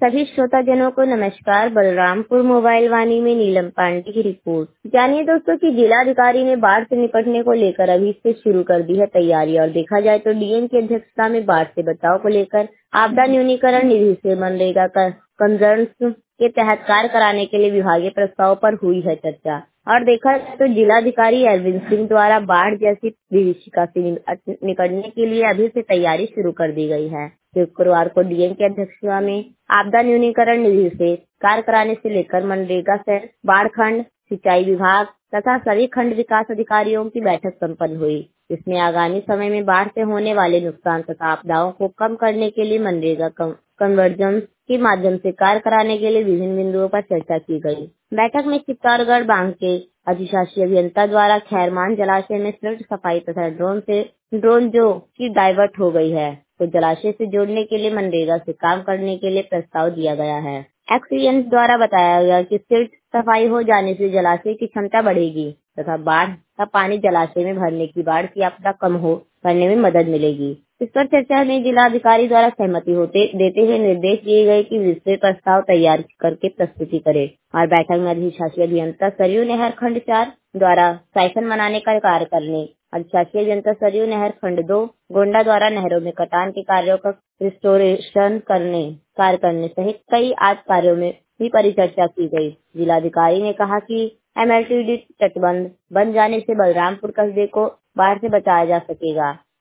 सभी श्रोताजनों को नमस्कार। बलरामपुर मोबाइल वाणी में नीलम पांडे की रिपोर्ट। जानिए दोस्तों कि जिलाधिकारी ने बाढ़ से निपटने को लेकर अभी से शुरू कर दी है तैयारी। और देखा जाए तो डीएम की अध्यक्षता में बाढ़ से बचाव को लेकर आपदा न्यूनीकरण निधि से मनरेगा का कंजर्स के तहत कार्य कराने के लिए विभागीय प्रस्ताव पर हुई है चर्चा। और देखा जाए तो जिलाधिकारी अरविंद सिंह द्वारा बाढ़ जैसी विभीषिका से निपटने के लिए अभी से तैयारी शुरू कर दी गई है। शुक्रवार को डीएम की अध्यक्षता में आपदा न्यूनीकरण निधि से कार्य कराने से लेकर मनरेगा से बाढ़ खंड सिंचाई विभाग तथा सभी खंड विकास अधिकारियों की बैठक संपन्न हुई, जिसमें आगामी समय में बाढ़ से होने वाले नुकसान तथा आपदाओं को कम करने के लिए मनरेगा कन्वर्जेंस के माध्यम से कार्य कराने के लिए विभिन्न बिंदुओं पर चर्चा की गई। बैठक में चित्तौड़गढ़ बांध के अधिशासी अभियंता द्वारा खैरमान जलाशय में सिल्ट सफाई तथा ड्रोन जो की डाइवर्ट हो गई है तो जलाशय से जोड़ने के लिए मनरेगा से काम करने के लिए प्रस्ताव दिया गया है। एक्सपीएंस द्वारा बताया गया कि सिल्ट सफाई हो जाने से जलाशय की क्षमता बढ़ेगी तथा बाढ़ का पानी जलाशय में भरने की बाढ़ की आपदा कम हो करने में मदद मिलेगी। इस पर चर्चा में जिलाधिकारी द्वारा सहमति देते हुए निर्देश दिए गए कि विस्तृत प्रस्ताव तैयार करके प्रस्तुति करे। और बैठक में अधिशासी अभियंता सरयू नहर खंड 4 द्वारा साइफन बनाने का कार्य करने, अधिशासी अभियंता सरयू नहर खंड 2 गोंडा द्वारा नहरों में कटान के कार्यों का रिस्टोरेशन कार्य करने सहित कई आज कार्यों में भी परिचर्चा की गई। जिलाधिकारी ने कहा कि एमएलटीडी तटबंध बन जाने से बलरामपुर कस्बे को बाढ़ से बचाया जा सकेगा।